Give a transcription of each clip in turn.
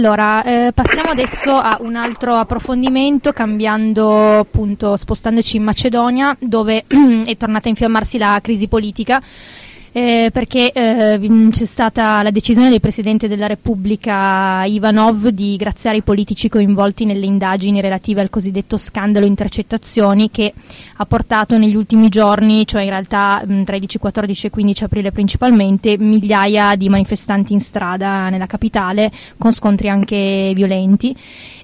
Allora, passiamo adesso a un altro approfondimento, cambiando appunto, spostandoci in Macedonia, dove è tornata a infiammarsi la crisi politica. Perché c'è stata la decisione del Presidente della Repubblica Ivanov di graziare i politici coinvolti nelle indagini relative al cosiddetto scandalo intercettazioni, che ha portato negli ultimi giorni, cioè in realtà 13, 14 e 15 aprile principalmente, migliaia di manifestanti in strada nella capitale, con scontri anche violenti.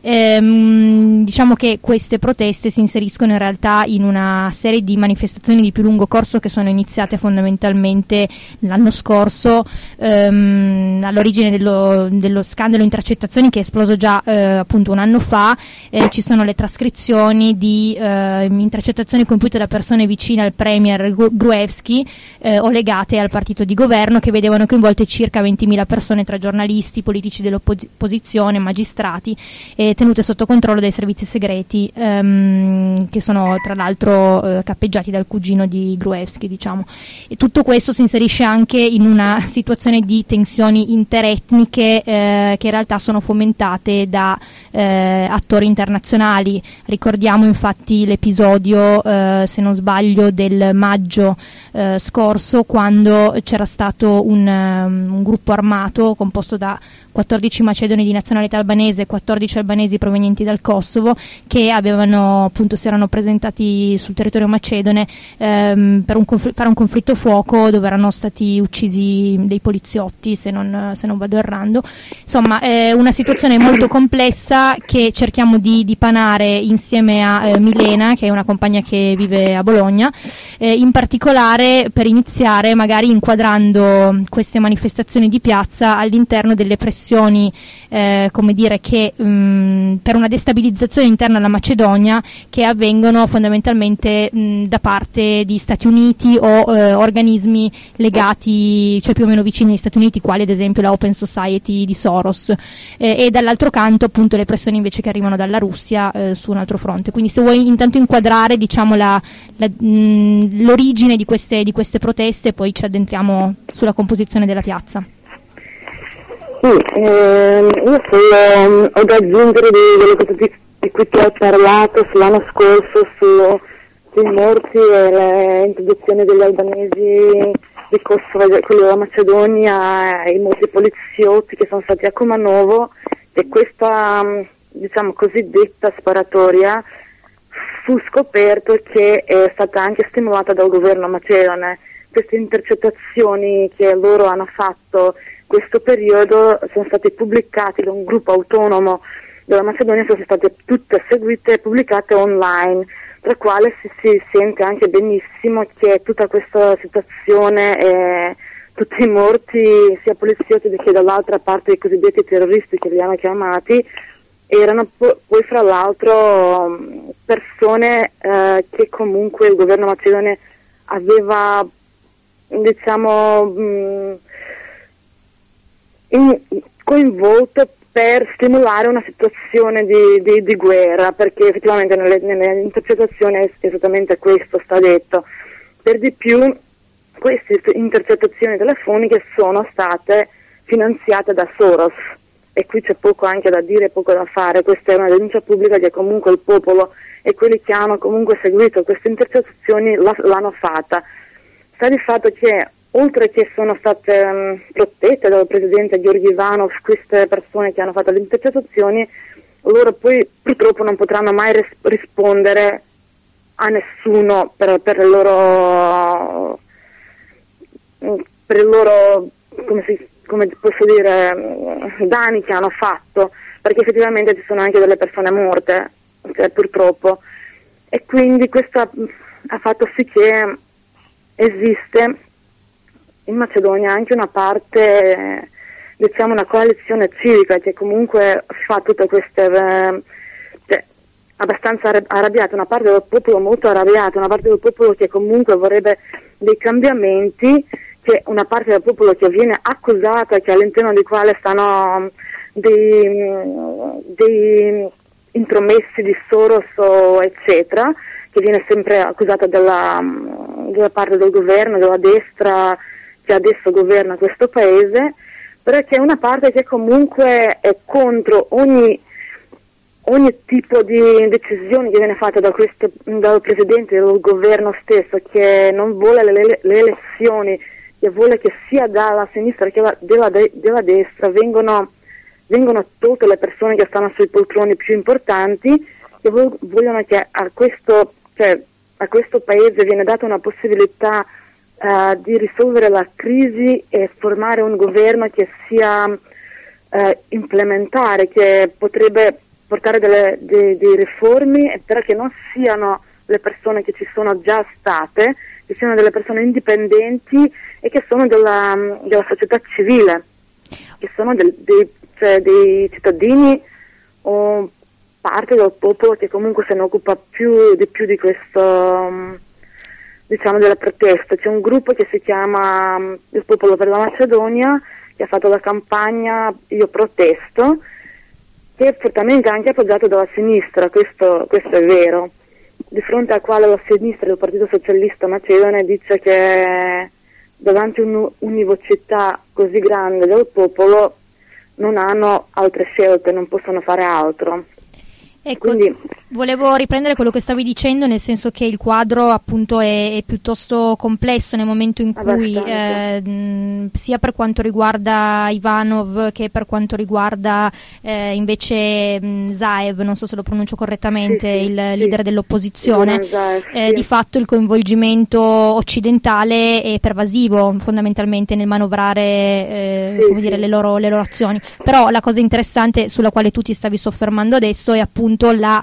Diciamo che queste proteste si inseriscono in realtà in una serie di manifestazioni di più lungo corso che sono iniziate fondamentalmente l'anno scorso, all'origine dello scandalo intercettazioni, che è esploso già appunto un anno fa. Ci sono le trascrizioni di intercettazioni compiute da persone vicine al premier Gruevski o legate al partito di governo, che vedevano coinvolte circa 20.000 persone tra giornalisti, politici dell'opposizione, magistrati, tenute sotto controllo dai servizi segreti, che sono tra l'altro cappeggiati dal cugino di Gruevski, diciamo. E tutto questo si inserisce anche in una situazione di tensioni interetniche che in realtà sono fomentate da attori internazionali. Ricordiamo infatti l'episodio, se non sbaglio, del maggio scorso, quando c'era stato un gruppo armato composto da 14 macedoni di nazionalità albanese e 14 albanesi provenienti dal Kosovo, che si erano presentati sul territorio macedone per fare un conflitto fuoco, dove erano stati uccisi dei poliziotti, se non vado errando. Insomma, è una situazione molto complessa che cerchiamo di dipanare insieme a Milena, che è una compagna che vive a Bologna, in particolare per iniziare magari inquadrando queste manifestazioni di piazza all'interno delle pressioni come dire, che per una destabilizzazione interna alla Macedonia, che avvengono fondamentalmente da parte di Stati Uniti o organismi legati, cioè più o meno vicini agli Stati Uniti, quali ad esempio la Open Society di Soros, e dall'altro canto appunto le pressioni invece che arrivano dalla Russia su un altro fronte. Quindi se vuoi intanto inquadrare, diciamo, l'origine di queste proteste, poi ci addentriamo sulla composizione della piazza. Sì, io solo ho da aggiungere delle cose di cui ti ho parlato sull'anno scorso, sui morti e le introduzioni degli albanesi di Kosovo, quello della Macedonia, e i molti poliziotti che sono stati a Kumanovo, e questa, diciamo, cosiddetta sparatoria fu scoperto che è stata anche stimolata dal governo macedone. Queste intercettazioni che loro hanno fatto questo periodo sono state pubblicate da un gruppo autonomo della Macedonia, sono state tutte seguite e pubblicate online, tra quale si sente anche benissimo che tutta questa situazione e tutti i morti, sia poliziotti che dall'altra parte i cosiddetti terroristi, che li hanno chiamati, erano poi fra l'altro persone che comunque il governo macedone aveva, diciamo, coinvolto per stimolare una situazione di guerra, perché effettivamente nelle intercettazioni è esattamente questo sta detto. Per di più, queste intercettazioni telefoniche sono state finanziate da Soros, e qui c'è poco anche da dire, poco da fare. Questa è una denuncia pubblica che comunque il popolo e quelli che hanno comunque seguito queste intercettazioni l'hanno fatta. Sta di fatto che, oltre che sono state protette dal presidente Georgi Ivanov, queste persone che hanno fatto le intercettazioni, loro poi purtroppo non potranno mai rispondere a nessuno per il loro come posso dire, danni che hanno fatto, perché effettivamente ci sono anche delle persone morte, cioè, purtroppo, e quindi questo ha fatto sì che esiste in Macedonia anche una parte, diciamo, una coalizione civica che comunque fa tutte queste, abbastanza arrabbiata, una parte del popolo molto arrabbiata, una parte del popolo che comunque vorrebbe dei cambiamenti, che una parte del popolo che viene accusata, che all'interno di quale stanno dei intromessi di Soros eccetera, che viene sempre accusata della parte del governo, della destra che adesso governa questo paese. però c'è una parte che comunque è contro ogni tipo di decisione che viene fatta dal Presidente del governo stesso, che non vuole le elezioni, che vuole che sia dalla sinistra che della destra vengono tolte le persone che stanno sui poltroni più importanti, che vogliono che a questo paese viene data una possibilità di risolvere la crisi e formare un governo che sia implementare, che potrebbe portare dei riforme, però che non siano le persone che ci sono già state, che siano delle persone indipendenti e che sono della società civile, che sono dei cittadini o parte del popolo che comunque se ne occupa di più di questo, diciamo, della protesta. C'è un gruppo che si chiama Il Popolo per la Macedonia, che ha fatto la campagna Io protesto, che è fortemente anche appoggiato dalla sinistra, questo è vero, di fronte al quale la sinistra del Partito Socialista Macedone dice che davanti a un'univocità così grande del popolo non hanno altre scelte, non possono fare altro. Ecco, quindi volevo riprendere quello che stavi dicendo, nel senso che il quadro appunto è piuttosto complesso nel momento in cui sia per quanto riguarda Ivanov che per quanto riguarda invece Zaev, non so se lo pronuncio correttamente, il leader dell'opposizione, di fatto il coinvolgimento occidentale è pervasivo fondamentalmente nel manovrare dire, le loro azioni. Però la cosa interessante sulla quale tu ti stavi soffermando adesso è appunto la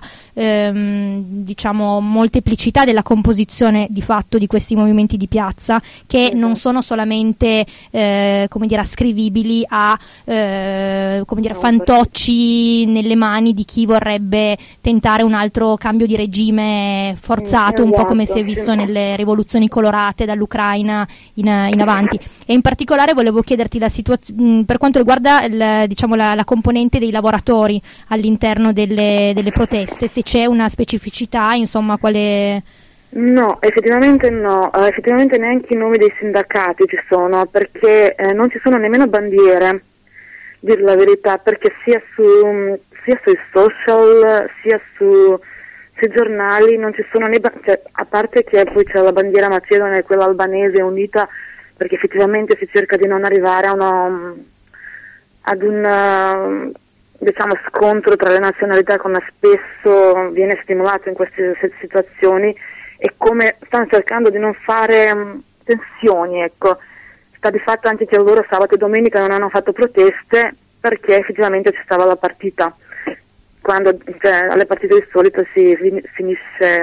diciamo molteplicità della composizione di fatto di questi movimenti di piazza, che non sono solamente come dire ascrivibili a come dire fantocci nelle mani di chi vorrebbe tentare un altro cambio di regime forzato, un po' come si è visto nelle rivoluzioni colorate dall'Ucraina in avanti. E in particolare volevo chiederti per quanto riguarda diciamo la componente dei lavoratori all'interno delle proteste, se c'è una specificità, insomma, quale... No, effettivamente neanche i nomi dei sindacati ci sono, perché non ci sono nemmeno bandiere, dir la verità, perché sia sui social, sia sui giornali non ci sono a parte che poi c'è la bandiera macedone e quella albanese unita, perché effettivamente si cerca di non arrivare ad un diciamo scontro tra le nazionalità, come spesso viene stimolato in queste situazioni, e come stanno cercando di non fare tensioni, ecco. Sta di fatto anche che loro sabato e domenica non hanno fatto proteste perché effettivamente ci stava la partita, quando alle partite di solito si finisce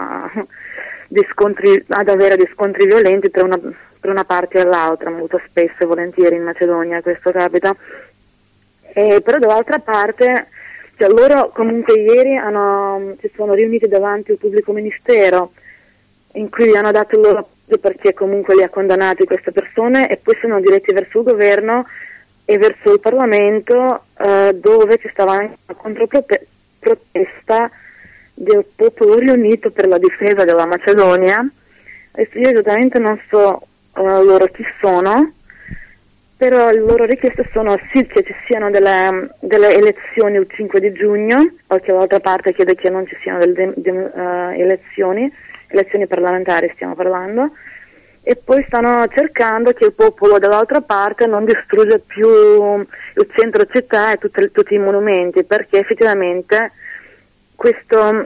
ad avere dei scontri violenti tra una parte e l'altra, molto spesso e volentieri in Macedonia questo capita. Però dall'altra parte, loro comunque ieri si sono riuniti davanti al pubblico ministero, in cui hanno dato il loro appoggio perché comunque li ha condannati queste persone, e poi sono diretti verso il governo e verso il Parlamento, dove ci stava anche una controprotesta del popolo riunito per la difesa della Macedonia. Adesso io esattamente non so loro chi sono, però le loro richieste sono sì che ci siano delle elezioni il 5 di giugno, perché l'altra parte chiede che non ci siano elezioni parlamentari stiamo parlando, e poi stanno cercando che il popolo dall'altra parte non distrugga più il centro città e tutti i monumenti, perché effettivamente questa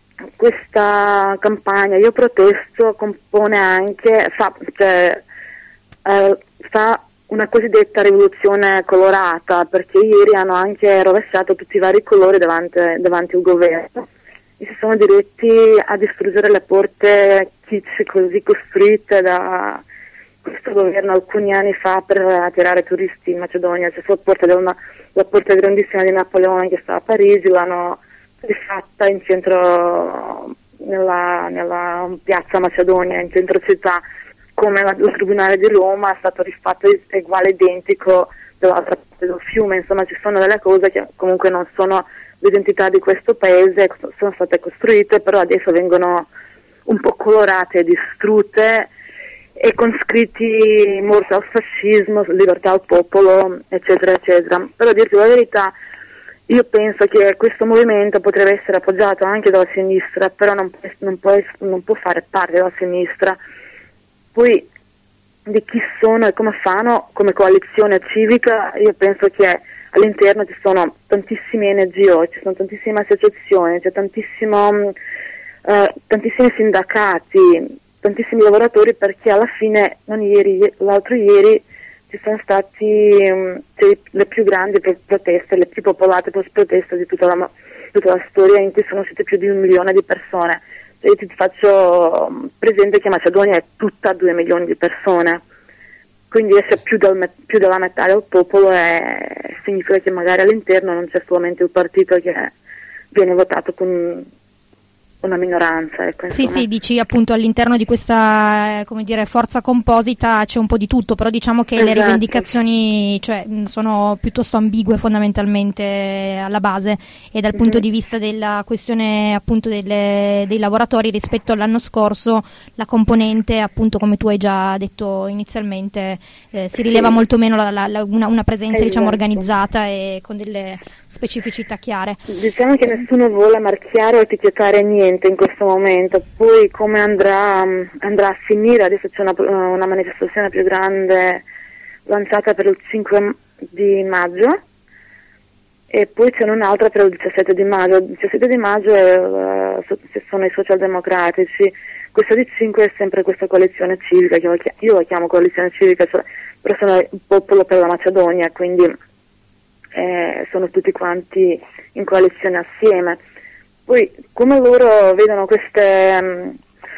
campagna Io protesto compone anche, fa una cosiddetta rivoluzione colorata, perché ieri hanno anche rovesciato tutti i vari colori davanti al governo e si sono diretti a distruggere le porte kitsch così costruite da questo governo alcuni anni fa per attirare turisti in Macedonia. C'è la porta grandissima di Napoleone che sta a Parigi, l'hanno rifatta in centro, nella piazza Macedonia, in centro città, come il Tribunale di Roma è stato rifatto uguale, identico dall'altra parte del fiume. Insomma, ci sono delle cose che comunque non sono l'identità di questo paese, sono state costruite, però adesso vengono un po' colorate e distrutte, e con scritti morte al fascismo, libertà al popolo, eccetera, eccetera. Però a dirti la verità, io penso che questo movimento potrebbe essere appoggiato anche dalla sinistra, però non può fare parte della sinistra. Poi di chi sono e come fanno come coalizione civica, io penso che all'interno ci sono tantissime NGO, ci sono tantissime associazioni, c'è tantissimi sindacati, tantissimi lavoratori, perché alla fine l'altro ieri ci sono stati le più grandi proteste, le più popolate proteste di tutta la storia, in cui sono uscite più di 1 milione di persone. Io ti faccio presente che Macedonia è tutta 2 milioni di persone, quindi esce più della metà del popolo, e significa che magari all'interno non c'è solamente il partito che viene votato con una minoranza. Ecco, sì, dici appunto all'interno di questa forza composita c'è un po' di tutto, però diciamo che le rivendicazioni sono piuttosto ambigue fondamentalmente alla base, e dal punto di vista della questione appunto dei lavoratori rispetto all'anno scorso, la componente appunto, come tu hai già detto inizialmente, si rileva molto meno una presenza organizzata e con delle specificità chiare. Diciamo che nessuno vuole marchiare o etichettare niente in questo momento, poi come andrà a finire. Adesso c'è una manifestazione più grande lanciata per il 5 di maggio e poi c'è un'altra per il 17 di maggio. Il 17 di maggio sono i socialdemocratici, questa di 5 è sempre questa coalizione civica, che io la chiamo coalizione civica, però sono il popolo per la Macedonia, quindi sono tutti quanti in coalizione assieme. Poi come loro vedono queste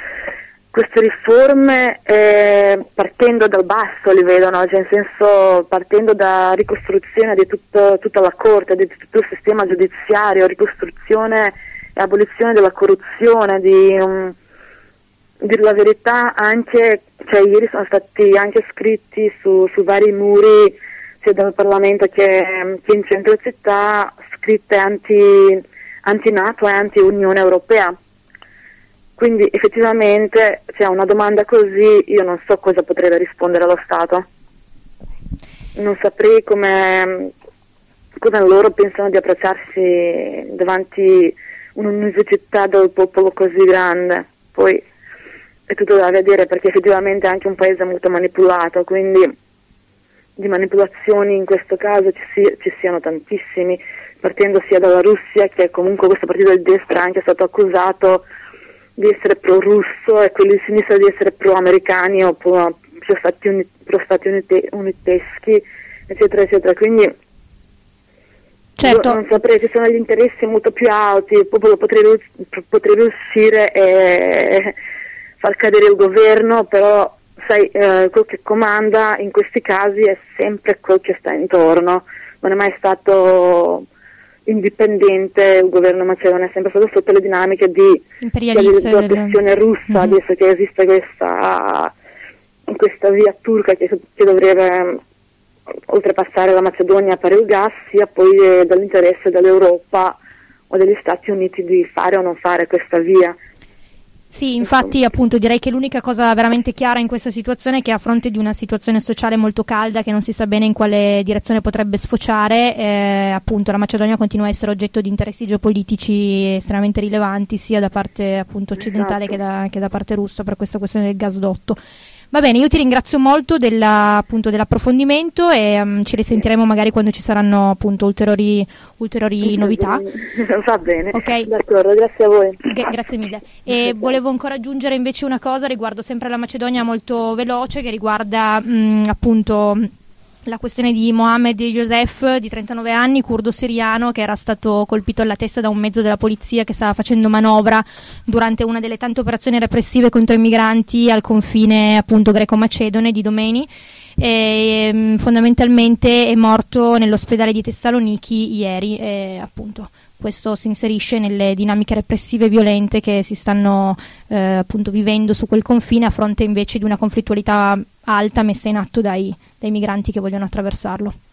riforme, partendo dal basso li vedono, cioè in senso partendo da ricostruzione di tutta la corte, di tutto il sistema giudiziario, ricostruzione e abolizione della corruzione, dire la verità. Anche ieri sono stati anche scritti su vari muri sia dal Parlamento che in centro città, scritte anti-NATO e anti-Unione Europea. Quindi effettivamente una domanda così io non so cosa potrebbe rispondere lo Stato. Non saprei come loro pensano di approcciarsi davanti un'università del popolo così grande. Poi è tutto da vedere, perché effettivamente è anche un paese molto manipolato, quindi di manipolazioni in questo caso ci siano tantissimi, partendo sia dalla Russia, che comunque questo partito di destra è anche stato accusato di essere pro-russo, e quelli di sinistra di essere pro-americani o pro-stati uniteschi, eccetera, eccetera. Quindi certo, non saprei, ci sono gli interessi molto più alti, il popolo potrebbe uscire e far cadere il governo, però sai, quel che comanda in questi casi è sempre quel che sta intorno, non è mai stato indipendente il governo macedone, è sempre stato sotto le dinamiche di pressione russa. Adesso che esiste questa via turca che dovrebbe oltrepassare la Macedonia per il gas, sia poi dall'interesse dell'Europa o degli Stati Uniti di fare o non fare questa via. Sì, infatti appunto direi che l'unica cosa veramente chiara in questa situazione è che, a fronte di una situazione sociale molto calda che non si sa bene in quale direzione potrebbe sfociare, appunto la Macedonia continua a essere oggetto di interessi geopolitici estremamente rilevanti, sia da parte appunto occidentale che da parte russa, per questa questione del gasdotto. Va bene, io ti ringrazio molto dell'approfondimento e ci risentiremo magari quando ci saranno appunto ulteriori novità. Va bene, okay. D'accordo, grazie a voi. Grazie mille. E volevo ancora aggiungere invece una cosa riguardo sempre la Macedonia, molto veloce, che riguarda appunto la questione di Mohamed Youssef, di 39 anni, curdo siriano, che era stato colpito alla testa da un mezzo della polizia che stava facendo manovra durante una delle tante operazioni repressive contro i migranti al confine appunto greco-macedone di Domeni. E fondamentalmente è morto nell'ospedale di Tessaloniki ieri, e appunto questo si inserisce nelle dinamiche repressive violente che si stanno appunto vivendo su quel confine, a fronte invece di una conflittualità alta messa in atto dai migranti che vogliono attraversarlo.